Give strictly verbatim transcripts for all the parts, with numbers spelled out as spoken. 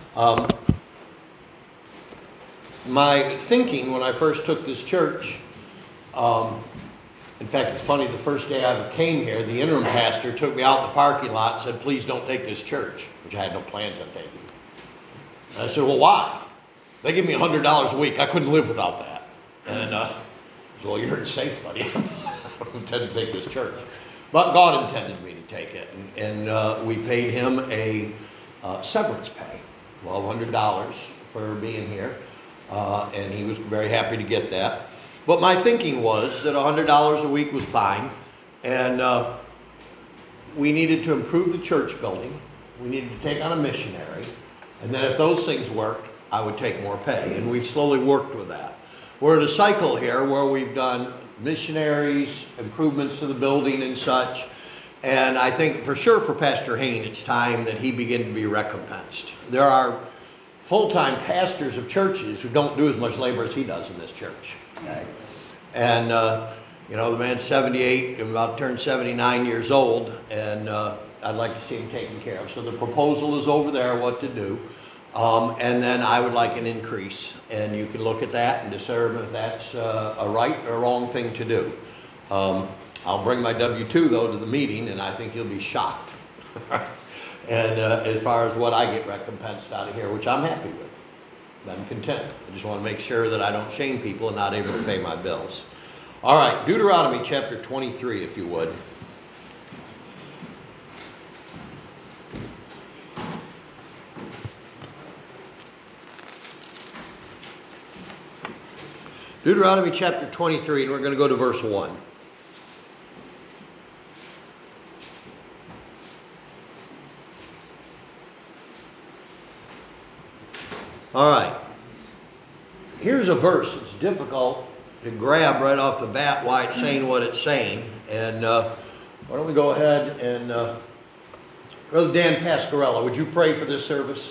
Um, my thinking when I first took this church, um, in fact, it's funny, the first day I came here, the interim pastor took me out in the parking lot and said, please don't take this church, which I had no plans on taking. And I said, well, why? They give me one hundred dollars a week. I couldn't live without that. And uh, I said, well, you heard it safe, buddy. I don't intend to take this church. But God intended me to take it. And, and uh, we paid him a uh, severance pay, twelve hundred dollars for being here. Uh, and he was very happy to get that. But my thinking was that one hundred dollars a week was fine. And uh, we needed to improve the church building. We needed to take on a missionary. And then if those things worked, I would take more pay. And we've slowly worked with that. We're in a cycle here where we've done missionaries, improvements to the building and such. And I think for sure for Pastor Hain, it's time that he begin to be recompensed. There are full-time pastors of churches who don't do as much labor as he does in this church. Okay? And, uh, you know, the man's seventy-eight, and about to turn seventy-nine years old, and uh, I'd like to see him taken care of. So the proposal is over there, what to do. Um, and then I would like an increase, and you can look at that and discern if that's uh, a right or a wrong thing to do. Um, I'll bring my W two, though, to the meeting, and I think you'll be shocked. And uh, as far as what I get recompensed out of here, which I'm happy with, I'm content. I just want to make sure that I don't shame people and not able to pay my bills. All right, Deuteronomy chapter twenty-three, if you would. Deuteronomy chapter twenty-three, and we're going to go to verse one. All right. Here's a verse. It's difficult to grab right off the bat why it's saying what it's saying. And uh, why don't we go ahead and, uh, Brother Dan Pascarella, would you pray for this service?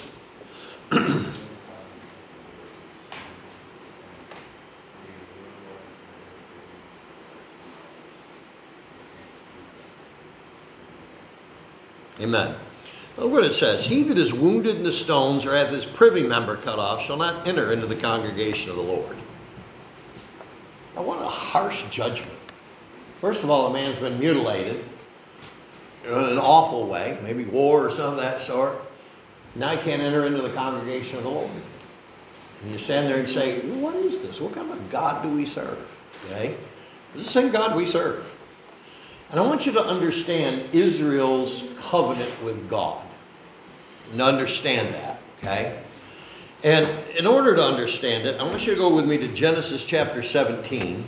Amen. Look what it says. He that is wounded in the stones or hath his privy member cut off shall not enter into the congregation of the Lord. Now, what a harsh judgment. First of all, a man's been mutilated in an awful way, maybe war or something of that sort. Now he can't enter into the congregation of the Lord. And you stand there and say, what is this? What kind of a God do we serve? Okay? It's the same God we serve. And I want you to understand Israel's covenant with God. And understand that, okay? And in order to understand it, I want you to go with me to Genesis chapter seventeen.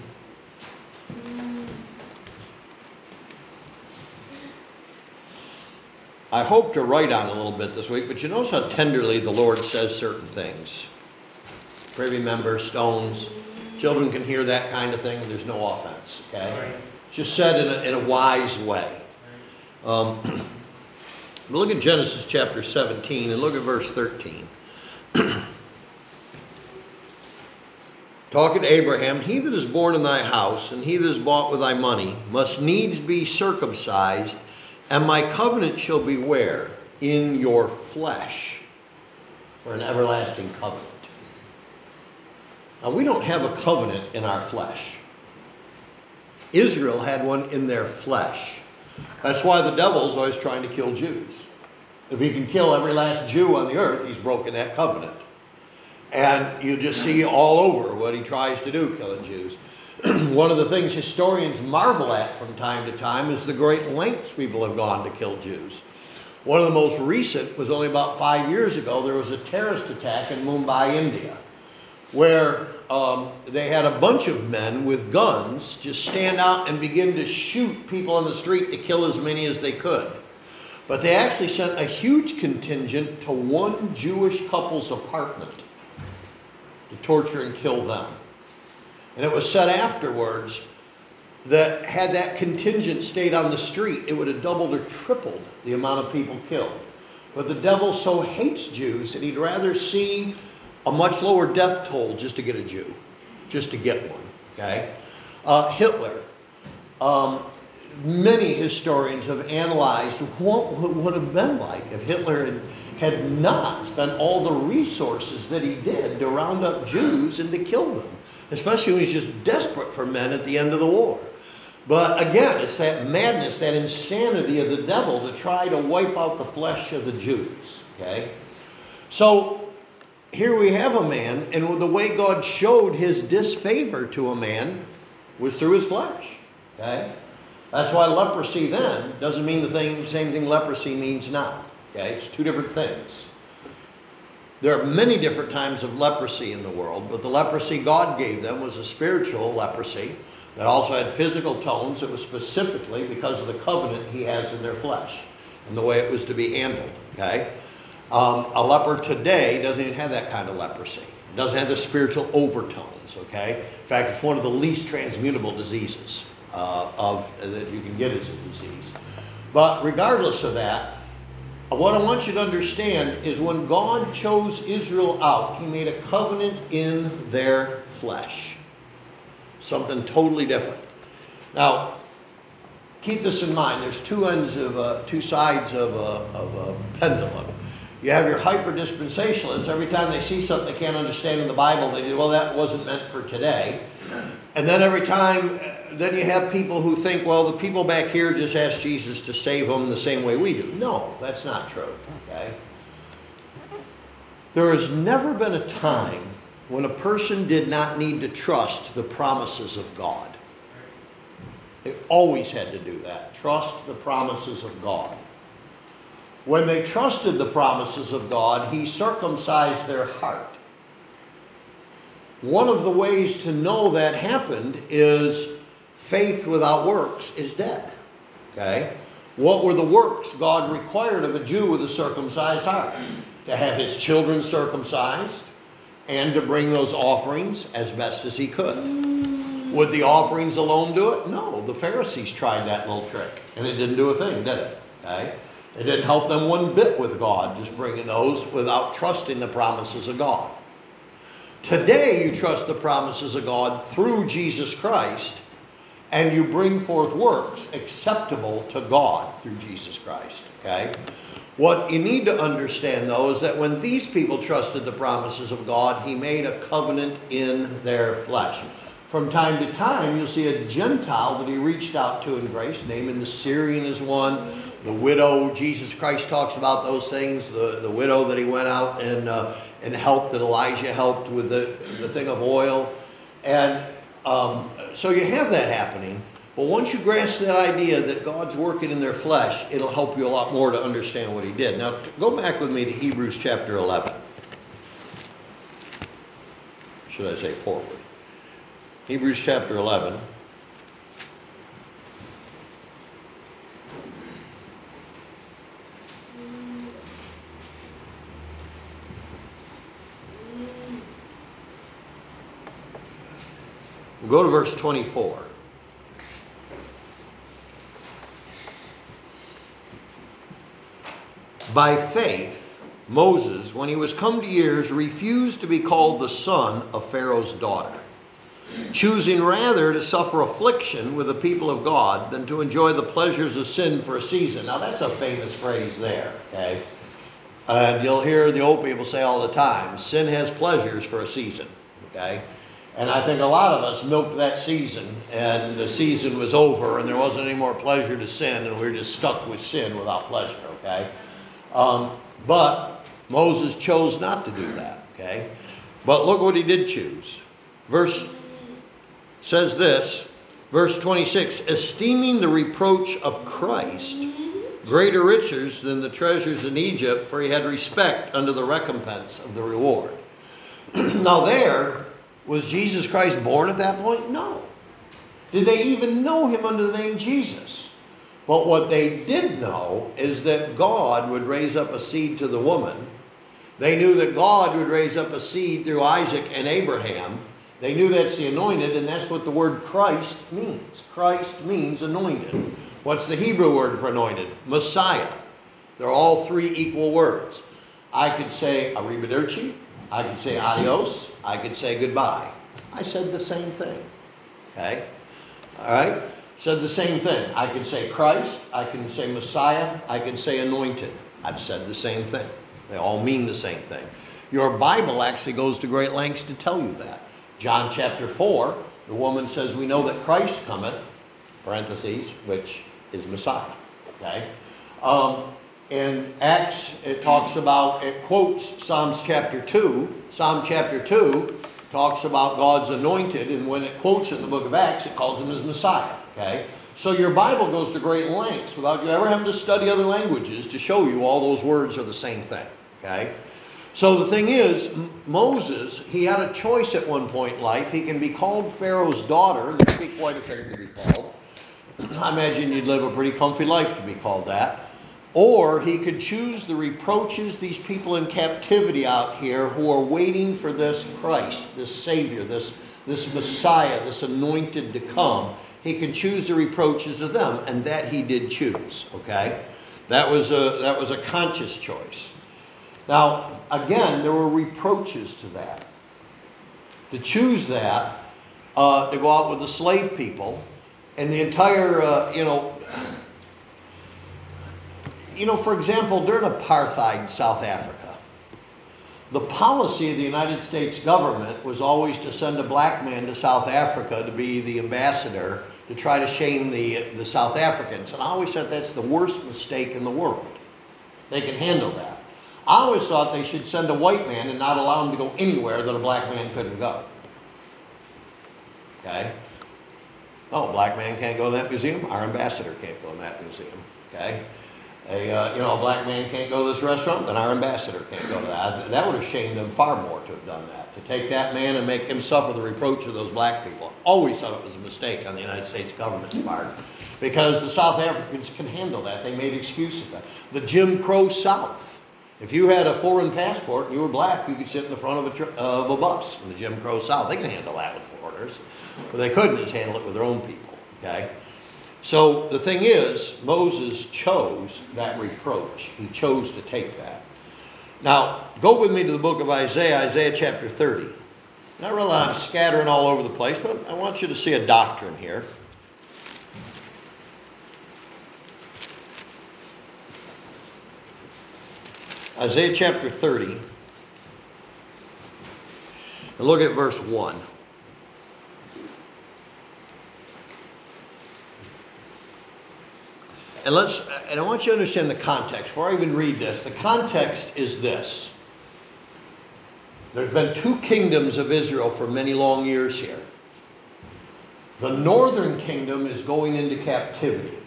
I hope to write on a little bit this week, but you notice how tenderly the Lord says certain things. Privy members, stones, children can hear that kind of thing, and there's no offense, okay? It's just said in a, in a wise way. Um, look at Genesis chapter seventeen and look at verse thirteen. Talking to Abraham, he that is born in thy house and he that is bought with thy money must needs be circumcised, and my covenant shall be where? In your flesh, for an everlasting covenant. Now, we don't have a covenant in our flesh. Israel had one in their flesh. That's why the devil's always trying to kill Jews. If he can kill every last Jew on the earth, he's broken that covenant. And you just see all over what he tries to do, killing Jews. One of the things historians marvel at from time to time is the great lengths people have gone to kill Jews. One of the most recent was only about five years ago. There was a terrorist attack in Mumbai, India, where um, they had a bunch of men with guns just stand out and begin to shoot people on the street to kill as many as they could. But they actually sent a huge contingent to one Jewish couple's apartment to torture and kill them. And it was said afterwards that had that contingent stayed on the street, it would have doubled or tripled the amount of people killed. But the devil so hates Jews that he'd rather see a much lower death toll just to get a Jew, just to get one, okay? Uh, Hitler. Um, many historians have analyzed what it would have been like if Hitler had, had not spent all the resources that he did to round up Jews and to kill them, especially when he's just desperate for men at the end of the war. But again, it's that madness, that insanity of the devil to try to wipe out the flesh of the Jews. Okay? So here we have a man, and the way God showed his disfavor to a man was through his flesh. Okay? That's why leprosy then doesn't mean the thing, same thing leprosy means now. Okay? It's two different things. There are many different types of leprosy in the world, but the leprosy God gave them was a spiritual leprosy that also had physical tones. It was specifically because of the covenant he has in their flesh and the way it was to be handled. Okay? Um, a leper today doesn't even have that kind of leprosy. It doesn't have the spiritual overtones. Okay? In fact, it's one of the least transmutable diseases uh, of uh, that you can get as a disease. But regardless of that, what I want you to understand is when God chose Israel out, he made a covenant in their flesh. Something totally different. Now, keep this in mind. There's two ends of a, two sides of a, of a pendulum. You have your hyper-dispensationalists. Every time they see something they can't understand in the Bible, they do, well, that wasn't meant for today. And then every time, then you have people who think, well, the people back here just asked Jesus to save them the same way we do. No, that's not true. Okay? There has never been a time when a person did not need to trust the promises of God. They always had to do that. Trust the promises of God. When they trusted the promises of God, he circumcised their heart. One of the ways to know that happened is faith without works is dead. Okay? What were the works God required of a Jew with a circumcised heart? To have his children circumcised and to bring those offerings as best as he could. Would the offerings alone do it? No. The Pharisees tried that little trick and it didn't do a thing, did it? Okay? It didn't help them one bit with God, just bringing those without trusting the promises of God. Today, you trust the promises of God through Jesus Christ, and you bring forth works acceptable to God through Jesus Christ. Okay? What you need to understand, though, is that when these people trusted the promises of God, he made a covenant in their flesh. From time to time, you'll see a Gentile that he reached out to in grace. Naaman the Syrian is one. The widow, Jesus Christ talks about those things. The, the widow that he went out and uh, and helped, that Elijah helped with the, the thing of oil. And um, so you have that happening. But once you grasp that idea that God's working in their flesh, it'll help you a lot more to understand what he did. Now, go back with me to Hebrews chapter eleven. Should I say forward? Hebrews chapter eleven. We'll go to verse twenty-four. By faith, Moses, when he was come to years, refused to be called the son of Pharaoh's daughter, choosing rather to suffer affliction with the people of God than to enjoy the pleasures of sin for a season. Now that's a famous phrase there, okay? And you'll hear the old people say all the time, sin has pleasures for a season, okay? And I think a lot of us milked that season, and the season was over, and there wasn't any more pleasure to sin, and we were just stuck with sin without pleasure, okay? Um, but Moses chose not to do that, okay? But look what he did choose. Verse says this, verse twenty-six, esteeming the reproach of Christ greater riches than the treasures in Egypt, for he had respect unto the recompense of the reward. Now there, was Jesus Christ born at that point? No. Did they even know him under the name Jesus? But what they did know is that God would raise up a seed to the woman. They knew that God would raise up a seed through Isaac and Abraham. They knew that's the anointed, and that's what the word Christ means. Christ means anointed. What's the Hebrew word for anointed? Messiah. They're all three equal words. I could say arrivederci. I could say adios. I could say goodbye. I said the same thing. Okay? All right? Said the same thing. I can say Christ. I can say Messiah. I can say anointed. I've said the same thing. They all mean the same thing. Your Bible actually goes to great lengths to tell you that. John chapter four, the woman says, we know that Christ cometh, parentheses, which is Messiah. Okay? Um, in Acts, it talks about, it quotes Psalms chapter two. Psalm chapter two talks about God's anointed, and when it quotes in the book of Acts, it calls him as Messiah. Okay? So your Bible goes to great lengths without you ever having to study other languages to show you all those words are the same thing. Okay? So the thing is, Moses, he had a choice at one point in life. He can be called Pharaoh's daughter. That'd be quite a thing to be called. I imagine you'd live a pretty comfy life to be called that. Or he could choose the reproaches, these people in captivity out here who are waiting for this Christ, this Savior, this, this Messiah, this anointed to come. He can choose the reproaches of them, and that he did choose, okay? That was a, that was a conscious choice. Now, again, there were reproaches to that. To choose that, uh, to go out with the slave people, and the entire, uh, you know, you know, for example, during apartheid in South Africa, the policy of the United States government was always to send a black man to South Africa to be the ambassador to try to shame the, the South Africans. And I always said that's the worst mistake in the world. They can handle that. I always thought they should send a white man and not allow him to go anywhere that a black man couldn't go. Okay? Oh, a black man can't go to that museum? Our ambassador can't go in that museum. Okay? A, uh, you know, a black man can't go to this restaurant, then our ambassador can't go to that. That would have shamed them far more to have done that. To take that man and make him suffer the reproach of those black people. Always thought it was a mistake on the United States government's part. Because the South Africans can handle that. They made excuses for that. The Jim Crow South. If you had a foreign passport and you were black, you could sit in the front of a, tr- uh, of a bus in the Jim Crow South. They can handle that with foreigners. But they couldn't just handle it with their own people. Okay? So the thing is, Moses chose that reproach. He chose to take that. Now, go with me to the book of Isaiah, Isaiah chapter thirty. Not really, I'm scattering all over the place, but I want you to see a doctrine here. Isaiah chapter thirty. And look at verse one. And let's, and I want you to understand the context. Before I even read this, the context is this. There's been two kingdoms of Israel for many long years here. The northern kingdom is going into captivity.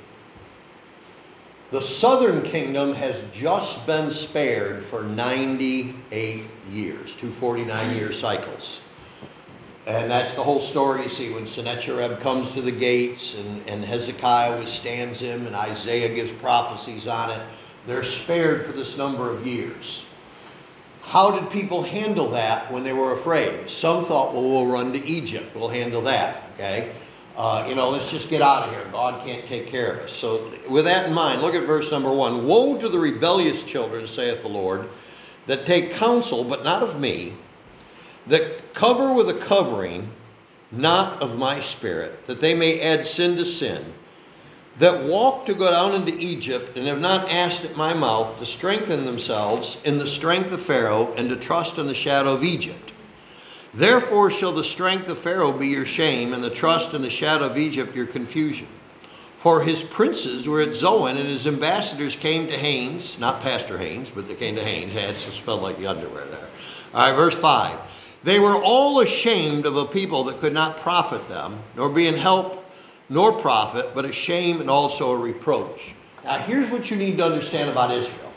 The southern kingdom has just been spared for ninety-eight years, two forty-nine year cycles. And that's the whole story you see when Sennacherib comes to the gates and, and Hezekiah withstands him and Isaiah gives prophecies on it. They're spared for this number of years. How did people handle that when they were afraid? Some thought, well, we'll run to Egypt. We'll handle that, okay? Uh, you know, let's just get out of here. God can't take care of us. So with that in mind, look at verse number one. Woe to the rebellious children, saith the Lord, that take counsel, but not of me, that cover with a covering, not of my spirit, that they may add sin to sin, that walk to go down into Egypt, and have not asked at my mouth to strengthen themselves in the strength of Pharaoh, and to trust in the shadow of Egypt. Therefore shall the strength of Pharaoh be your shame, and the trust in the shadow of Egypt your confusion. For his princes were at Zoan, and his ambassadors came to Hanes, not Pastor Hanes, but they came to Hanes. It's spelled like the underwear there. All right, verse five. They were all ashamed of a people that could not profit them, nor be in help, nor profit, but a shame and also a reproach. Now here's what you need to understand about Israel.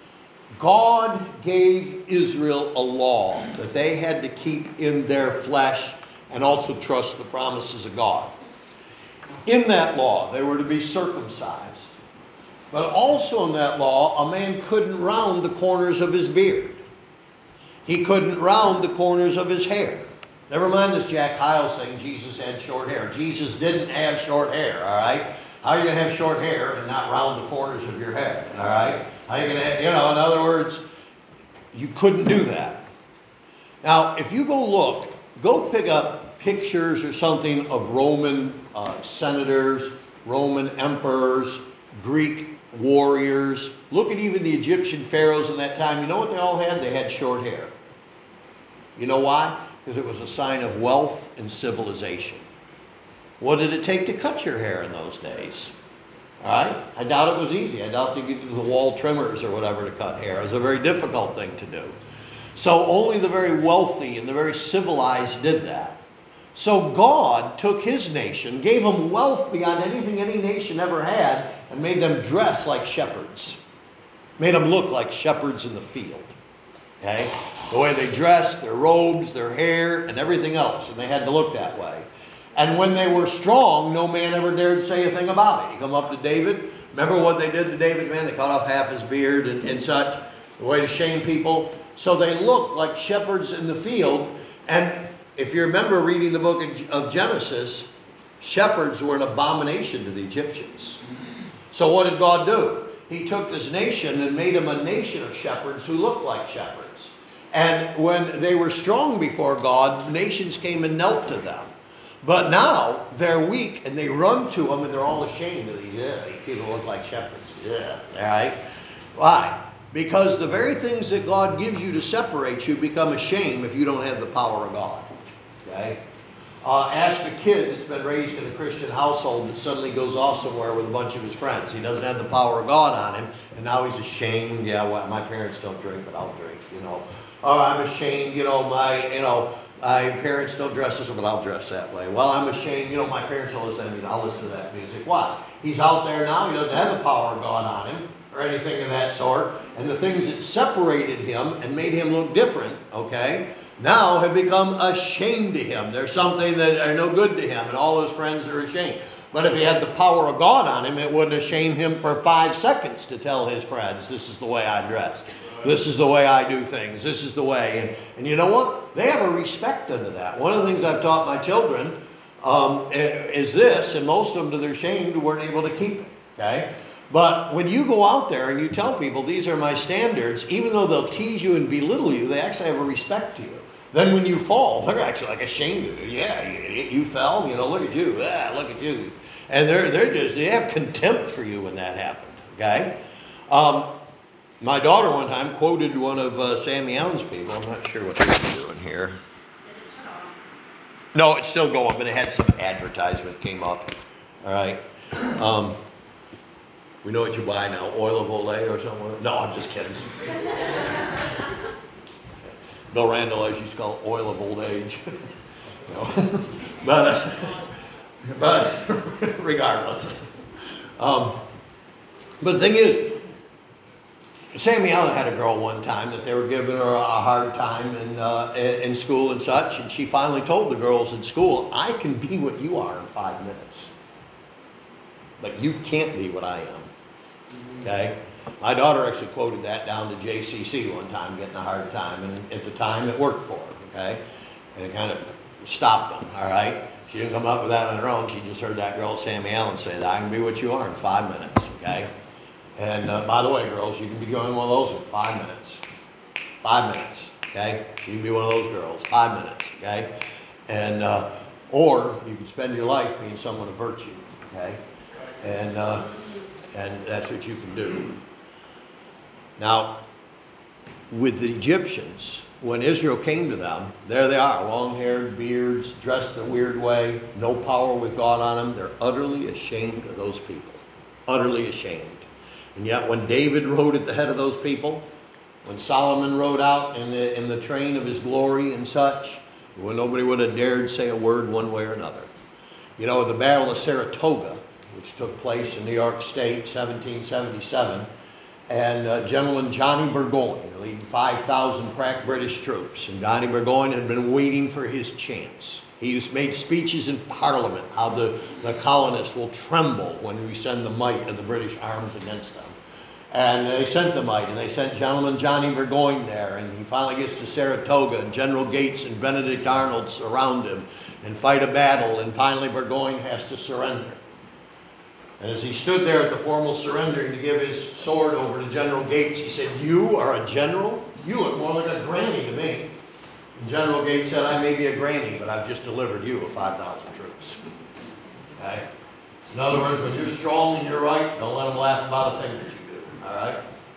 God gave Israel a law that they had to keep in their flesh and also trust the promises of God. In that law, they were to be circumcised. But also in that law, a man couldn't round the corners of his beard. He couldn't round the corners of his hair. Never mind this Jack Hyles thing, Jesus had short hair. Jesus didn't have short hair, all right? How are you going to have short hair and not round the corners of your head, all right? How are you going to have, you know, in other words, you couldn't do that. Now, if you go look, go pick up pictures or something of Roman uh, senators, Roman emperors, Greek warriors. Look at even the Egyptian pharaohs in that time. You know what they all had? They had short hair. You know why? Because it was a sign of wealth and civilization. What did it take to cut your hair in those days? All right? I doubt it was easy. I doubt they could use the wall trimmers or whatever to cut hair. It was a very difficult thing to do. So only the very wealthy and the very civilized did that. So God took his nation, gave them wealth beyond anything any nation ever had, and made them dress like shepherds. Made them look like shepherds in the field. Okay? The way they dressed, their robes, their hair, and everything else. And they had to look that way. And when they were strong, no man ever dared say a thing about it. You come up to David. Remember what they did to David's man? They cut off half his beard and, and such. The way to shame people. So they looked like shepherds in the field. And if you remember reading the book of Genesis, shepherds were an abomination to the Egyptians. So what did God do? He took this nation and made them a nation of shepherds who looked like shepherds. And when they were strong before God, nations came and knelt to them. But now they're weak and they run to them and they're all ashamed of these. Yeah, these people look like shepherds. Yeah, all right. Why? Because the very things that God gives you to separate you become a shame if you don't have the power of God. Okay? Uh, ask a kid that's been raised in a Christian household that suddenly goes off somewhere with a bunch of his friends. He doesn't have the power of God on him, and now he's ashamed. Yeah, well, my parents don't drink, but I'll drink. You know. Oh, I'm ashamed. You know, my you know. My parents don't dress this way, but I'll dress that way. Well, I'm ashamed. You know, my parents don't listen to music. I'll listen to that music. Why? He's out there now. He doesn't have the power of God on him or anything of that sort. And the things that separated him and made him look different, okay, now have become a shame to him. There's something that are no good to him, and all his friends are ashamed. But if he had the power of God on him, it wouldn't have shamed him for five seconds to tell his friends, this is the way I dress. This is the way I do things. This is the way. And, and you know what? They have a respect unto that. One of the things I've taught my children um, is this, and most of them, to their shame, weren't able to keep it. Okay? But when you go out there and you tell people, these are my standards, even though they'll tease you and belittle you, they actually have a respect to you. Then when you fall, they're actually like ashamed of you. Yeah, you, you fell. You know, look at you. Ah, look at you. And they're, they're just, they have contempt for you when that happened. Okay? Um, My daughter one time quoted one of uh, Sammy Allen's people. I'm not sure what they're doing here. No, it's still going, but it had some advertisement came up. All right. Um, we know what you buy now, oil of Olay or something. No, I'm just kidding. Bill Randall, as used to call it, oil of old age. No. but, uh, but regardless. Um, but the thing is, Sammy Allen had a girl one time that they were giving her a hard time in, uh, in school and such, and she finally told the girls in school, I can be what you are in five minutes, but you can't be what I am. Okay? My daughter actually quoted that down to J C C one time, getting a hard time, and at the time it worked for her, okay? And it kind of stopped them, all right? She didn't come up with that on her own. She just heard that girl, Sammy Allen, say that I can be what you are in five minutes, okay? And uh, by the way, girls, you can be doing one of those in five minutes. Five minutes, okay? You can be one of those girls, five minutes, okay? And, uh, or you can spend your life being someone of virtue, okay? And, uh, and that's what you can do. Now, with the Egyptians, when Israel came to them, there they are, long-haired, beards, dressed in a weird way, no power with God on them. They're utterly ashamed of those people, utterly ashamed. And yet when David rode at the head of those people, when Solomon rode out in the, in the train of his glory and such, when nobody would have dared say a word one way or another. You know, the Battle of Saratoga, which took place in New York State, seventeen seventy-seven, and uh, General Johnny Burgoyne, leading five thousand crack British troops. And Johnny Burgoyne had been waiting for his chance. He made speeches in Parliament, how the, the colonists will tremble when we send the might of the British arms against them. And they sent the might, and they sent Gentleman Johnny Burgoyne there, and he finally gets to Saratoga, and General Gates and Benedict Arnold surround him and fight a battle, and finally Burgoyne has to surrender. And as he stood there at the formal surrendering to give his sword over to General Gates, he said, "You are a general? You look more like a granny to me." And General Gates said, "I may be a granny, but I've just delivered you of five thousand troops." Okay? In other words, when you're strong and you're right, don't let them laugh about a thing that you do. All right?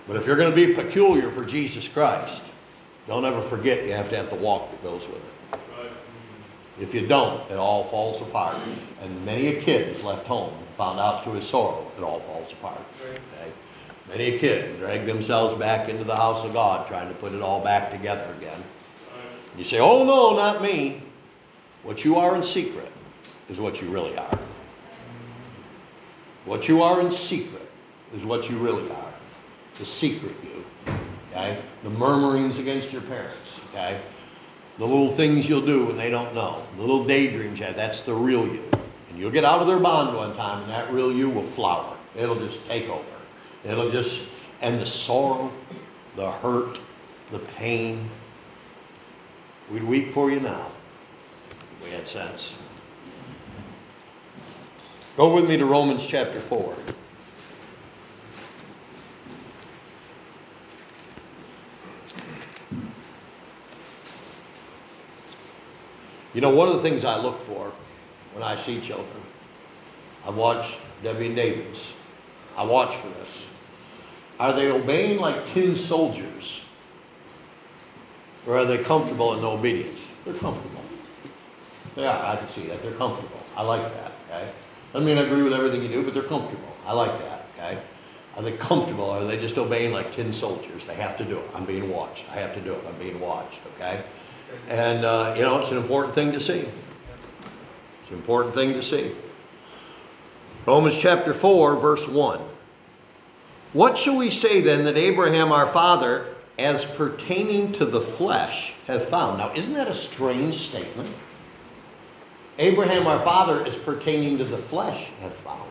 But if you're going to be peculiar for Jesus Christ, don't ever forget you have to have the walk that goes with it. If you don't, it all falls apart. And many a kid is left home and found out to his sorrow, it all falls apart. Okay? Many a kid drag themselves back into the house of God trying to put it all back together again. You say, oh no, not me. What you are in secret is what you really are. What you are in secret is what you really are. The secret you. Okay? The murmurings against your parents. Okay? The little things you'll do when they don't know. The little daydreams you have. That's the real you. And you'll get out of their bond one time and that real you will flower. It'll just take over. It'll just, and the sorrow, the hurt, the pain. We'd weep for you now if we had sense. Go with me to Romans chapter four. You know, one of the things I look for when I see children, I've watched Debbie and David's. I watch for this. Are they obeying like tin soldiers? Or are they comfortable in the obedience? They're comfortable. They are. I can see that. They're comfortable. I like that. Okay. Doesn't mean I agree with everything you do, but they're comfortable. I like that. Okay. Are they comfortable? Or are they just obeying like tin soldiers? They have to do it. I'm being watched. I have to do it. I'm being watched. Okay. And uh, you know, it's an important thing to see. It's an important thing to see. Romans chapter four, verse one. What shall we say then that Abraham our father, as pertaining to the flesh, hath found? Now, isn't that a strange statement? Abraham our father, as pertaining to the flesh, hath found.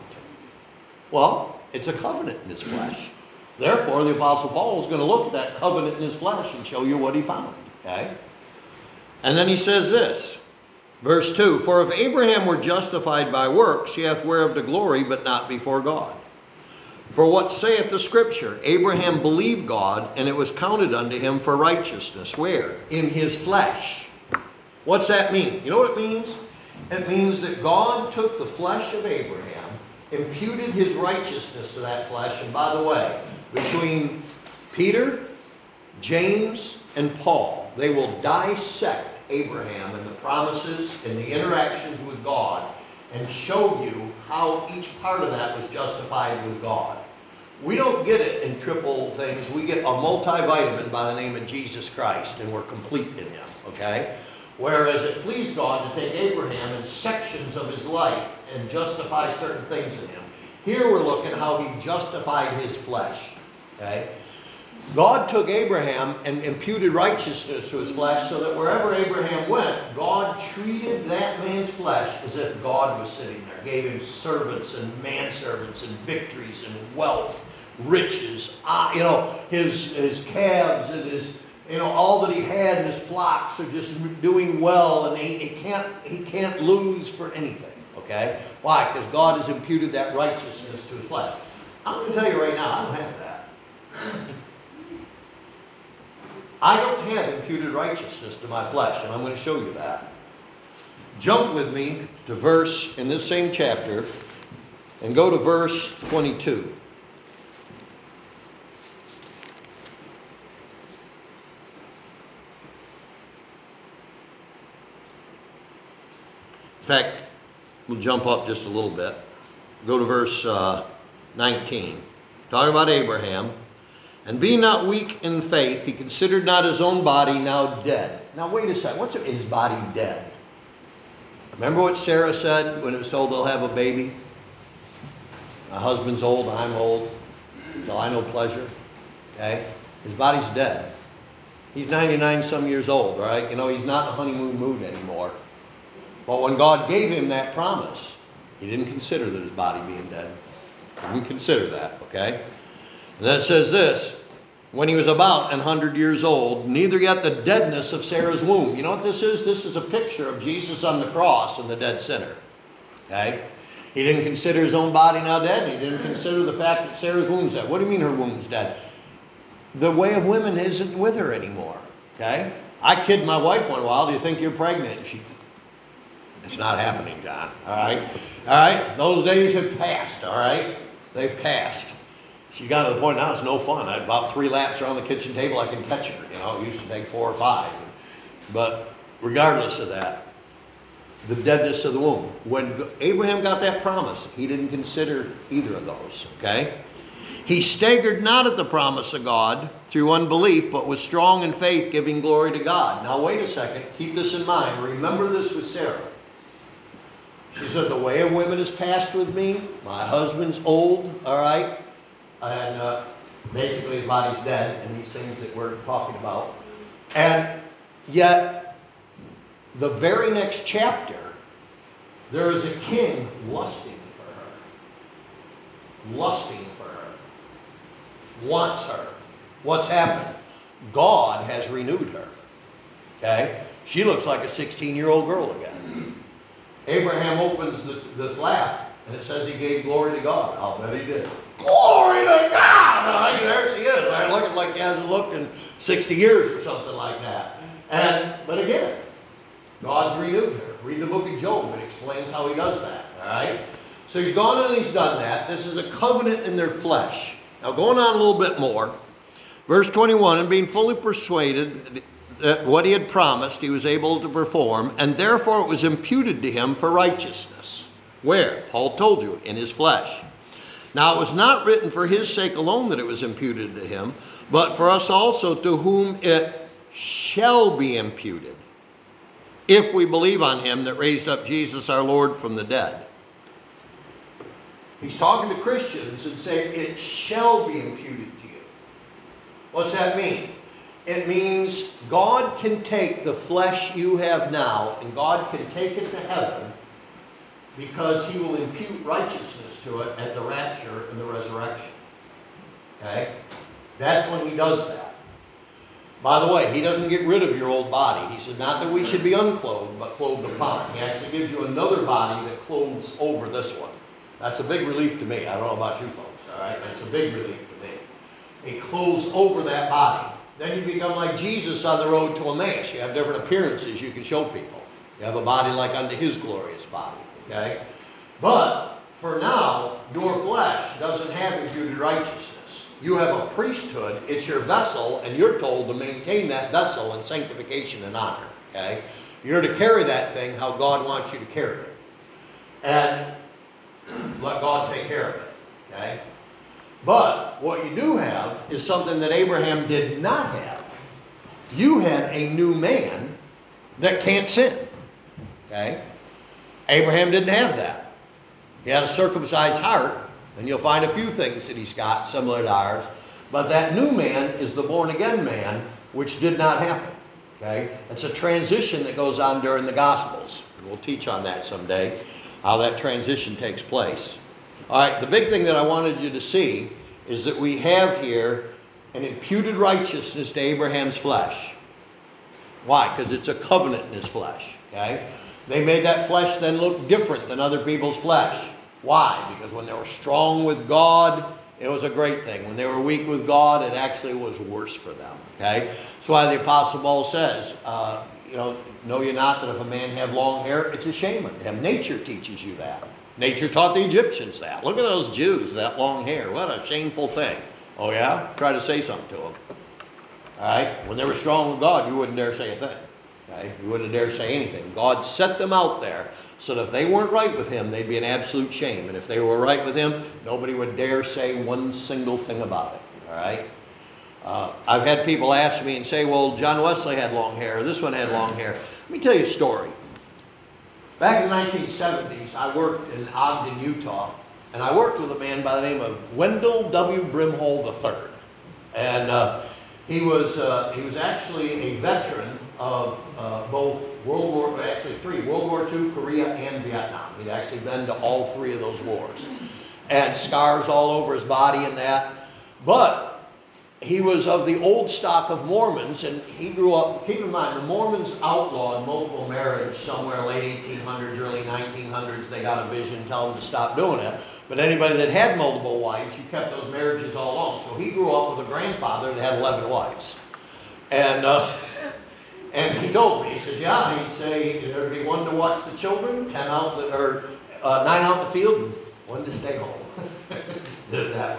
Well, it's a covenant in his flesh. Therefore, the Apostle Paul is going to look at that covenant in his flesh and show you what he found. Okay? And then he says this, verse two, for if Abraham were justified by works, he hath whereof to glory, but not before God. For what saith the Scripture? Abraham believed God, and it was counted unto him for righteousness. Where? In his flesh. What's that mean? You know what it means? It means that God took the flesh of Abraham, imputed his righteousness to that flesh, and by the way, between Peter, James, and Paul, they will dissect Abraham and the promises and the interactions with God and show you how each part of that was justified with God. We don't get it in triple things. We get a multivitamin by the name of Jesus Christ, and we're complete in him, okay? Whereas it pleased God to take Abraham in sections of his life and justify certain things in him. Here we're looking how he justified his flesh, okay? God took Abraham and imputed righteousness to his flesh so that wherever Abraham went, God treated that man's flesh as if God was sitting there. Gave him servants and manservants and victories and wealth, riches, uh, you know, his, his calves and his, you know, all that he had and his flocks are just doing well, and he, he, can't, he can't lose for anything, okay? Why? Because God has imputed that righteousness to his flesh. I'm going to tell you right now, I don't have that. I don't have imputed righteousness to my flesh, and I'm going to show you that. Jump with me to verse in this same chapter and go to verse twenty-two. In fact, we'll jump up just a little bit. Go to verse uh, nineteen. Talking about Abraham. And being not weak in faith, he considered not his own body now dead. Now wait a second, what's his body dead? Remember what Sarah said when it was told they'll have a baby? My husband's old, I'm old, so I know pleasure. Okay? His body's dead. He's ninety-nine some years old, right? You know, he's not in a honeymoon mood anymore. But when God gave him that promise, he didn't consider that his body being dead. He didn't consider that, okay? And then it says this, when he was about an hundred years old, neither yet the deadness of Sarah's womb. You know what this is? This is a picture of Jesus on the cross and the dead sinner. Okay? He didn't consider his own body now dead. And he didn't consider the fact that Sarah's womb's dead. What do you mean her womb's dead? The way of women isn't with her anymore. Okay? I kid my wife one while, do you think you're pregnant? She, it's not happening, John. All right? All right? Those days have passed. All right? They've passed. She got to the point now it's no fun. I about three laps around the kitchen table, I can catch her. You know, it used to take four or five. But regardless of that, the deadness of the womb. When Abraham got that promise, he didn't consider either of those, okay? He staggered not at the promise of God through unbelief, but was strong in faith, giving glory to God. Now wait a second, keep this in mind. Remember this with Sarah. She said, the way of women has passed with me. My husband's old, all right? And uh, basically his body's dead, and these things that we're talking about. And yet, the very next chapter, there is a king lusting for her. Lusting for her. Wants her. What's happened? God has renewed her. Okay? She looks like a sixteen-year-old girl again. Abraham opens the, the flap, and it says he gave glory to God. I'll bet he did. Glory to God! All right, there she is. I look like he hasn't looked in sixty years or something like that. And, but again, God's renewed her. Read the book of Job. It explains how he does that. All right? So he's gone and he's done that. This is a covenant in their flesh. Now, going on a little bit more. Verse twenty-one, and being fully persuaded that what he had promised he was able to perform, and therefore it was imputed to him for righteousness. Where? Paul told you, in his flesh. Now, it was not written for his sake alone that it was imputed to him, but for us also, to whom it shall be imputed, if we believe on him that raised up Jesus our Lord from the dead. He's talking to Christians and saying, it shall be imputed to you. What's that mean? It means God can take the flesh you have now, and God can take it to heaven, because he will impute righteousness to it at the rapture and the resurrection. Okay? That's when he does that. By the way, he doesn't get rid of your old body. He said, not that we should be unclothed, but clothed upon. He actually gives you another body that clothes over this one. That's a big relief to me. I don't know about you folks, all right? That's a big relief to me. It clothes over that body. Then you become like Jesus on the road to Emmaus. You have different appearances you can show people. You have a body like unto his glorious body, okay? But for now, your flesh doesn't have imputed righteousness. You have a priesthood. It's your vessel, and you're told to maintain that vessel in sanctification and honor, okay? You're to carry that thing how God wants you to carry it. And let God take care of it, okay? But what you do have is something that Abraham did not have. You had a new man that can't sin, okay? Abraham didn't have that. He had a circumcised heart, and you'll find a few things that he's got similar to ours. But that new man is the born-again man, which did not happen, okay? It's a transition that goes on during the Gospels. We'll teach on that someday, how that transition takes place. All right, the big thing that I wanted you to see is that we have here an imputed righteousness to Abraham's flesh. Why? Because it's a covenant in his flesh, okay? They made that flesh then look different than other people's flesh. Why? Because when they were strong with God, it was a great thing. When they were weak with God, it actually was worse for them, okay? That's why the Apostle Paul says, uh, you know, know you not that if a man have long hair, it's a shame unto him. Nature teaches you that. Nature taught the Egyptians that. Look at those Jews, that long hair. What a shameful thing. Oh yeah? Try to say something to them. All right? When they were strong with God, you wouldn't dare say a thing. Okay? You wouldn't dare say anything. God set them out there so that if they weren't right with him, they'd be an absolute shame. And if they were right with him, nobody would dare say one single thing about it. All right? Uh, I've had people ask me and say, well, John Wesley had long hair. This one had long hair. Let me tell you a story. Back in the nineteen seventies, I worked in Ogden, Utah, and I worked with a man by the name of Wendell W. Brimhall the third. And uh, he was uh, he was actually a veteran of uh, both World War, actually three, World War Two, Korea, and Vietnam. He'd actually been to all three of those wars. And scars all over his body and that. But he was of the old stock of Mormons, and he grew up, keep in mind, the Mormons outlawed multiple marriage somewhere late eighteen hundreds, early nineteen hundreds. They got a vision, tell them to stop doing it. But anybody that had multiple wives, you kept those marriages all along. So he grew up with a grandfather that had eleven wives. And uh, and he told me, he said, yeah, he'd say there'd be one to watch the children, ten out, the, or uh, nine out in the field, and one to stay home. Did it that way.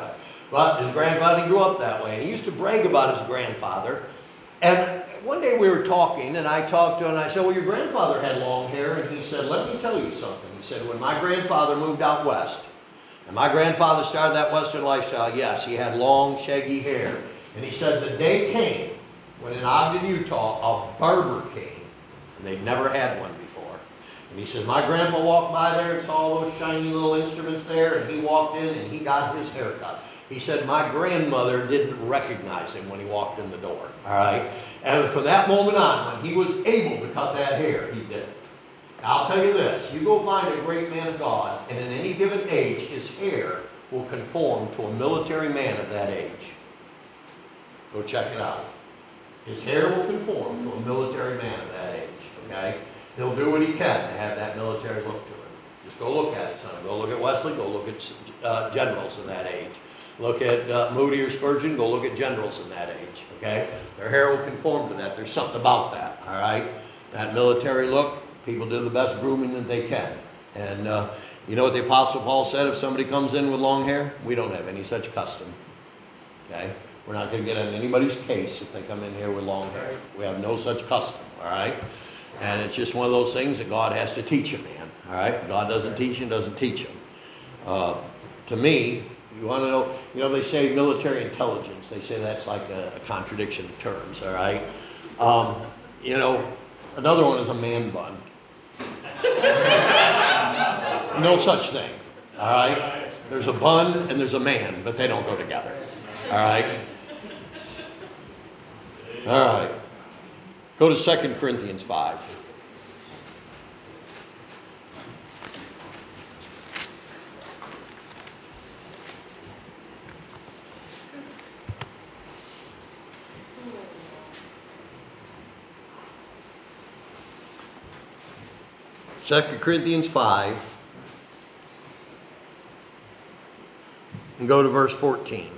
But his grandfather, he grew up that way. And he used to brag about his grandfather. And one day we were talking, and I talked to him, and I said, well, your grandfather had long hair. And he said, let me tell you something. He said, when my grandfather moved out west, and my grandfather started that Western lifestyle, yes, he had long, shaggy hair. And he said the day came when in Ogden, Utah, a barber came, and they'd never had one before. And he said, my grandpa walked by there and saw all those shiny little instruments there, and he walked in and he got his hair cut. He said, my grandmother didn't recognize him when he walked in the door, all right? And from that moment on, when he was able to cut that hair, he did. Now, I'll tell you this, you go find a great man of God, and in any given age, his hair will conform to a military man of that age. Go check it out. His hair will conform to a military man of that age, okay? He'll do what he can to have that military look to him. Just go look at it, son. Go look at Wesley, go look at uh, generals in that age. Look at uh, Moody or Spurgeon, go look at generals in that age, okay? Their hair will conform to that. There's something about that, all right? That military look, people do the best grooming that they can. And uh, you know what the Apostle Paul said? If somebody comes in with long hair, we don't have any such custom, okay? We're not going to get on anybody's case if they come in here with long hair. We have no such custom, all right? And it's just one of those things that God has to teach a man, all right? God doesn't teach him, doesn't teach him. Uh, to me, you want to know, you know, they say military intelligence. They say that's like a, a contradiction of terms, all right? Um, you know, another one is a man bun. No such thing, all right? There's a bun and there's a man, but they don't go together, all right? All right. Go to Second Corinthians five. Second Corinthians five. And go to verse fourteen.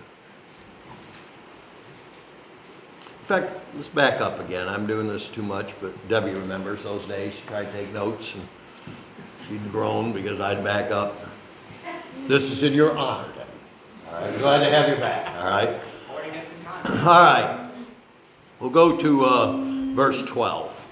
In fact, let's back up again. I'm doing this too much, but Debbie remembers those days. She tried to take notes, and she'd groan because I'd back up. This is in your honor, Debbie. All right, glad to have you back. All right. All right. We'll go to uh, verse twelve.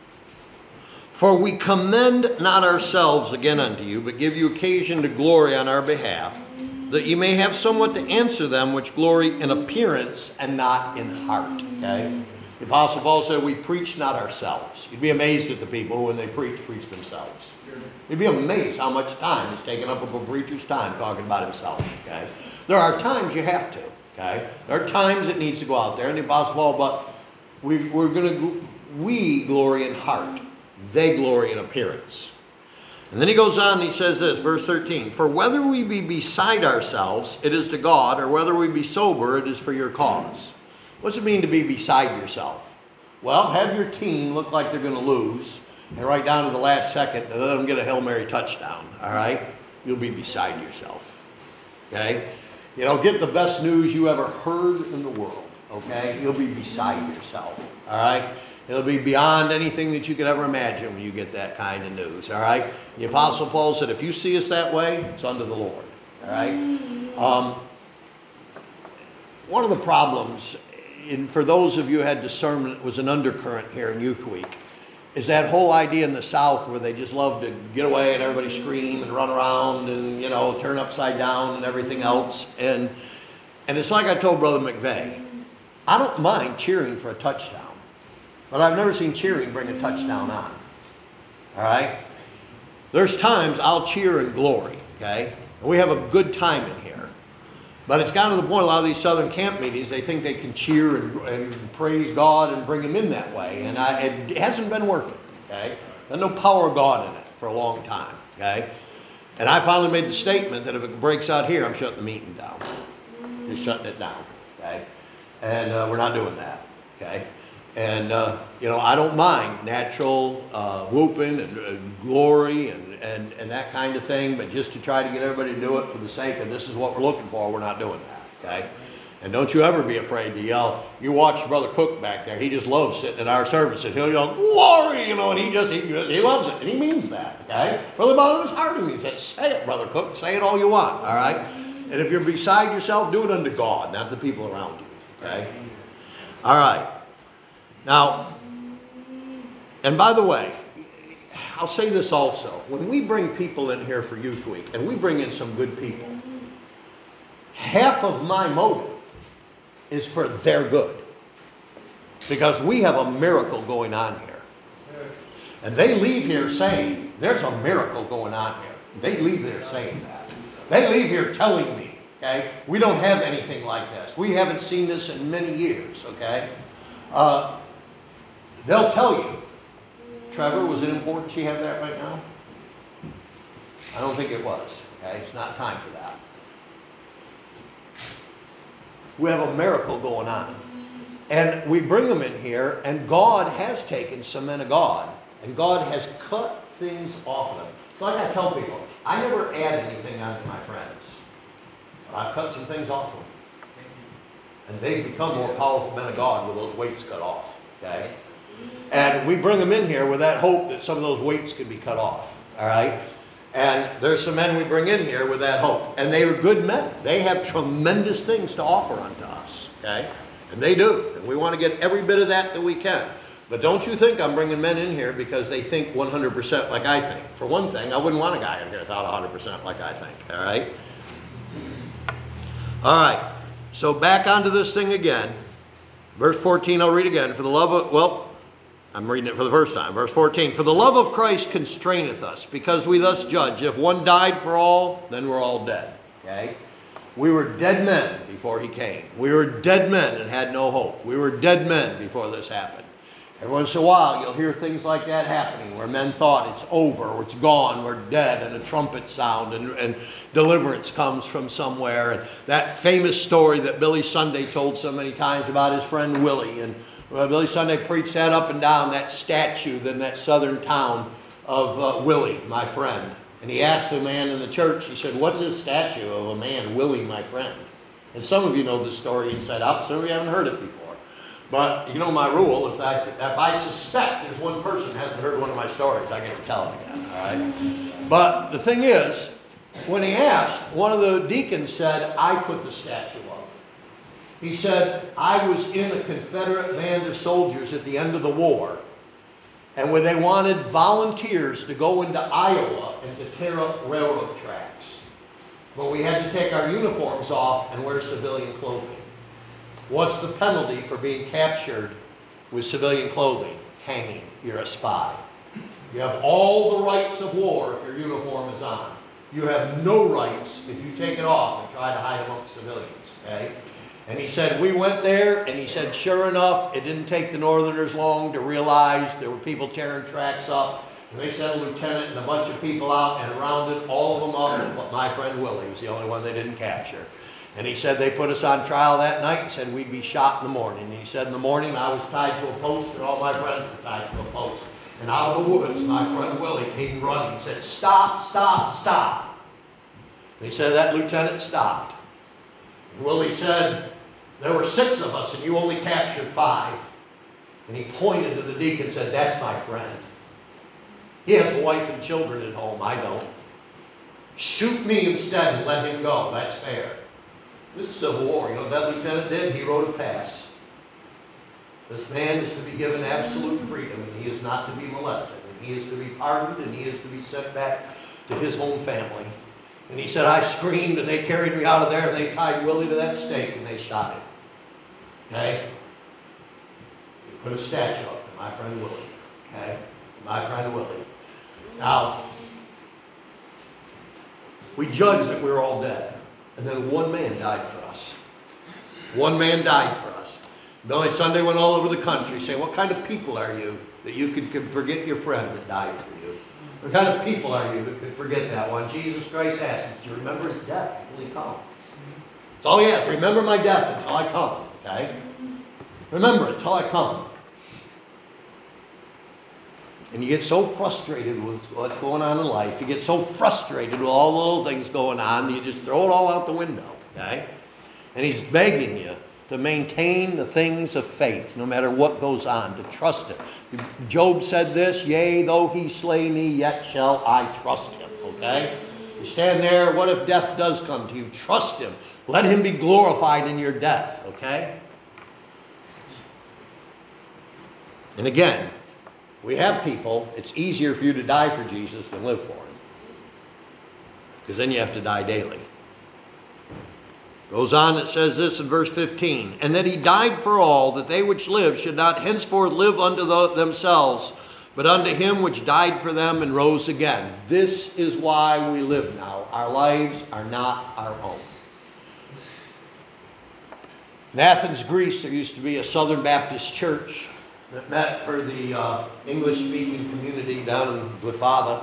For we commend not ourselves again unto you, but give you occasion to glory on our behalf, that you may have somewhat to answer them which glory in appearance and not in heart. Okay? The Apostle Paul said, we preach not ourselves. You'd be amazed at the people who, when they preach, preach themselves. You'd be amazed how much time is taken up of a preacher's time talking about himself. Okay? There are times you have to. Okay? There are times it needs to go out there, and the Apostle Paul, but we, we're going to, we glory in heart. They glory in appearance. And then he goes on and he says this, verse thirteen, for whether we be beside ourselves, it is to God, or whether we be sober, it is for your cause. What's it mean to be beside yourself? Well, have your team look like they're going to lose, and right down to the last second, let them get a Hail Mary touchdown, all right? You'll be beside yourself, okay? You know, get the best news you ever heard in the world, okay? You'll be beside yourself, all right? It'll be beyond anything that you could ever imagine when you get that kind of news, all right? The Apostle Paul said, if you see us that way, it's unto the Lord, all right? Um, one of the problems, in, for those of you who had discernment, was an undercurrent here in Youth Week, is that whole idea in the South where they just love to get away and everybody scream and run around and, you know, turn upside down and everything else. And, and it's like I told Brother McVeigh, I don't mind cheering for a touchdown. But I've never seen cheering bring a touchdown on. All right? There's times I'll cheer in glory, okay? And we have a good time in here. But it's gotten to the point, a lot of these Southern camp meetings, they think they can cheer and, and praise God and bring him in that way. And I, it hasn't been working, okay? There's no power of God in it for a long time, okay? And I finally made the statement that if it breaks out here, I'm shutting the meeting down. Just shutting it down, okay? And uh, we're not doing that, okay? And, uh, you know, I don't mind natural uh, whooping and, and glory and, and, and that kind of thing, but just to try to get everybody to do it for the sake of this is what we're looking for, we're not doing that, okay? And don't you ever be afraid to yell. You watch Brother Cook back there. He just loves sitting in our services. He'll yell, glory, you know, and he just, he, just, he loves it, and he means that, okay? From the bottom of his heart, he means that. Say it, Brother Cook. Say it all you want, all right? And if you're beside yourself, do it unto God, not the people around you. Okay? All right. Now, and by the way, I'll say this also. When we bring people in here for Youth Week, and we bring in some good people, half of my motive is for their good. Because we have a miracle going on here. And they leave here saying, there's a miracle going on here. They leave there saying that. They leave here telling me, okay, we don't have anything like this. We haven't seen this in many years, okay? Uh, they'll tell you. Trevor, was it important she have that right now? I don't think it was, okay? It's not time for that. We have a miracle going on. And we bring them in here, and God has taken some men of God, and God has cut things off of them. It's like I tell people, I never add anything onto my friends. But I've cut some things off of them. And they've become more powerful men of God with those weights cut off. Okay? And we bring them in here with that hope that some of those weights could be cut off. All right? And there's some men we bring in here with that hope. And they are good men. They have tremendous things to offer unto us. Okay? And they do. And we want to get every bit of that that we can. But don't you think I'm bringing men in here because they think one hundred percent like I think. For one thing, I wouldn't want a guy in here that thought one hundred percent like I think. All right? All right. So back onto this thing again. Verse fourteen, I'll read again. For the love of, well, I'm reading it for the first time. Verse fourteen. For the love of Christ constraineth us, because we thus judge. If one died for all, then we're all dead. Okay? We were dead men before he came. We were dead men and had no hope. We were dead men before this happened. Every once in a while, you'll hear things like that happening, where men thought it's over, or it's gone, we're dead, and a trumpet sound, and, and deliverance comes from somewhere. And that famous story that Billy Sunday told so many times about his friend Willie. And well, Billy Sunday preached that up and down, that statue in that southern town of uh, Willie, my friend. And he asked the man in the church, he said, what's this statue of a man, Willie, my friend? And some of you know the story inside out, some of you haven't heard it before. But you know my rule, if I, if I suspect there's one person who hasn't heard one of my stories, I get to tell it again, all right? But the thing is, when he asked, one of the deacons said, I put the statue up. He said, I was in a Confederate band of soldiers at the end of the war, and when they wanted volunteers to go into Iowa and to tear up railroad tracks. But we had to take our uniforms off and wear civilian clothing. What's the penalty for being captured with civilian clothing? Hanging. You're a spy. You have all the rights of war if your uniform is on. You have no rights if you take it off and try to hide amongst civilians. Okay? And he said, we went there, and he said, sure enough, it didn't take the Northerners long to realize there were people tearing tracks up. And they sent a lieutenant and a bunch of people out and rounded all of them up. But my friend Willie was the only one they didn't capture. And he said they put us on trial that night and said we'd be shot in the morning. And he said in the morning I was tied to a post and all my friends were tied to a post. And out of the woods, my friend Willie came running and said, stop, stop, stop. And he said that lieutenant stopped. And Willie said, there were six of us and you only captured five. And he pointed to the deacon and said, that's my friend. He has a wife and children at home. I don't. Shoot me instead and let him go. That's fair. This is Civil War. You know what that lieutenant did? He wrote a pass. This man is to be given absolute freedom, and he is not to be molested, and he is to be pardoned, and he is to be sent back to his home family. And he said, I screamed, and they carried me out of there, and they tied Willie to that stake, and they shot him. Okay? They put a statue up to my friend Willie. Okay? My friend Willie. Now, we judged that we were all dead. And then one man died for us. One man died for us. Billy Sunday went all over the country saying, what kind of people are you that you could, could forget your friend that died for you? What kind of people are you that could forget that one? Jesus Christ asked, did you remember his death until he come? That's all he asked. Remember my death until I come. Okay? Remember it until I come. And you get so frustrated with what's going on in life. You get so frustrated with all the little things going on that you just throw it all out the window. Okay? And he's begging you to maintain the things of faith no matter what goes on, to trust him. Job said this, yea, though he slay me, yet shall I trust him. Okay? You stand there, what if death does come to you? Trust him. Let him be glorified in your death, okay? And again, we have people, it's easier for you to die for Jesus than live for him. Because then you have to die daily. Goes on, it says this in verse fifteen, and that he died for all, that they which live should not henceforth live unto the, themselves, but unto him which died for them and rose again. This is why we live now. Our lives are not our own. In Athens, Greece, there used to be a Southern Baptist church that met for the uh, English-speaking community down in Glyfada.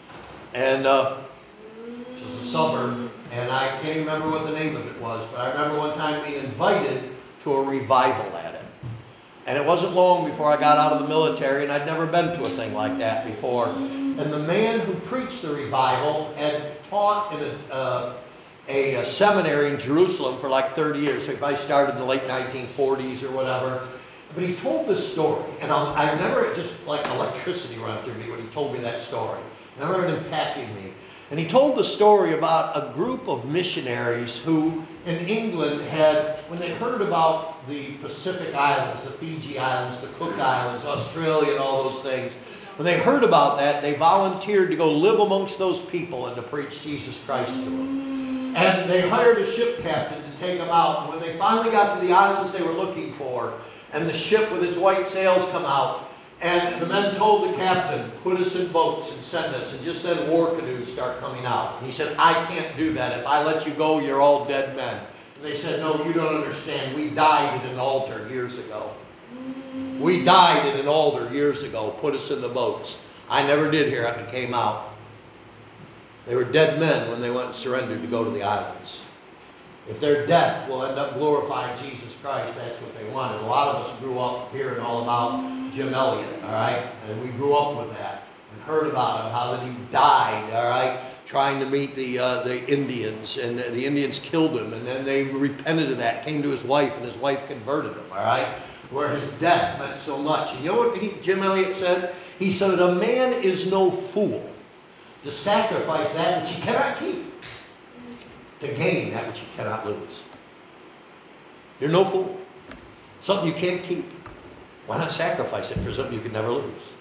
And uh, it was a suburb. And I can't remember what the name of it was, but I remember one time being invited to a revival at it. And it wasn't long before I got out of the military, and I'd never been to a thing like that before. And the man who preached the revival had taught in a, uh, a, a seminary in Jerusalem for like thirty years. So he probably started in the late nineteen forties or whatever. But he told this story, and I'll, I remember it just like electricity running through me when he told me that story. And I remember it impacting me. And he told the story about a group of missionaries who in England had, when they heard about the Pacific Islands, the Fiji Islands, the Cook Islands, Australia and all those things, when they heard about that, they volunteered to go live amongst those people and to preach Jesus Christ to them. And they hired a ship captain to take them out. And when they finally got to the islands they were looking for, and the ship with its white sails come out, and the men told the captain, put us in boats and send us. And just then war canoes start coming out. And he said, I can't do that. If I let you go, you're all dead men. And they said, no, you don't understand. We died at an altar years ago. We died at an altar years ago. Put us in the boats. I never did hear it and came out. They were dead men when they went and surrendered to go to the islands. If their death will end up glorifying Jesus Christ, that's what they wanted. A lot of us grew up hearing all about Jim Elliot, all right? And we grew up with that and heard about him, how that he died, all right, trying to meet the uh, the Indians. And the Indians killed him, and then they repented of that, came to his wife, and his wife converted him, all right? Where his death meant so much. And you know what he, Jim Elliot said? He said, a man is no fool to sacrifice that which he cannot keep to gain that which you cannot lose. You're no fool. Something you can't keep. Why not sacrifice it for something you can never lose?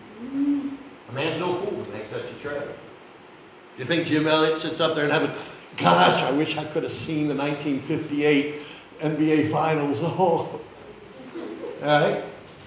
A man's no fool to make such a trade. Do you think Jim Elliot sits up there and have a, gosh, I wish I could have seen the nineteen fifty-eight N B A Finals. Oh. All right?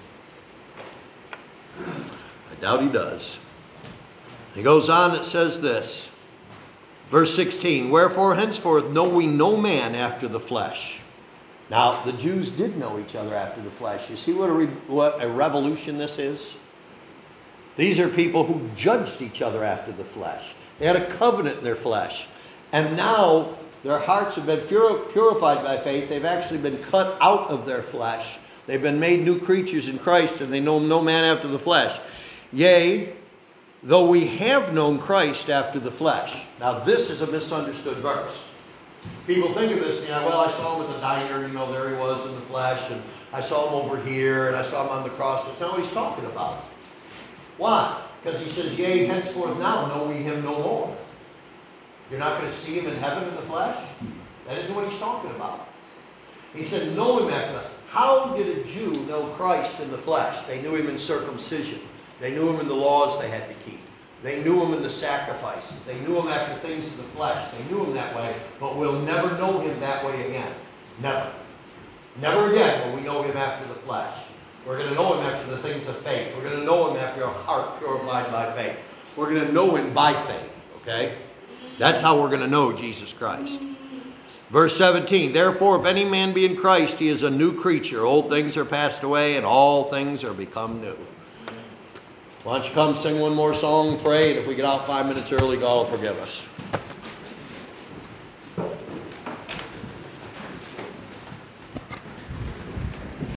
I doubt he does. He goes on, it says this. Verse sixteen, wherefore henceforth know we no man after the flesh. Now, the Jews did know each other after the flesh. You see what a, re- what a revolution this is? These are people who judged each other after the flesh. They had a covenant in their flesh. And now their hearts have been purified by faith. They've actually been cut out of their flesh. They've been made new creatures in Christ, and they know no man after the flesh. Yea, though we have known Christ after the flesh. Now this is a misunderstood verse. People think of this, you know, well, I saw him at the diner, you know, there he was in the flesh, and I saw him over here, and I saw him on the cross. That's not what he's talking about. Why? Because he says, yea, henceforth now know we him no more. You're not going to see him in heaven in the flesh? That isn't what he's talking about. He said, know him after that. How did a Jew know Christ in the flesh? They knew him in circumcision. They knew him in the laws they had to keep. They knew him in the sacrifices. They knew him after things of the flesh. They knew him that way, but we'll never know him that way again. Never. Never again will we know him after the flesh. We're going to know him after the things of faith. We're going to know him after a heart purified by faith. We're going to know him by faith, okay? That's how we're going to know Jesus Christ. Verse seventeen, therefore if any man be in Christ, he is a new creature. Old things are passed away, and all things are become new. Why don't you come sing one more song, pray, and if we get out five minutes early, God will forgive us.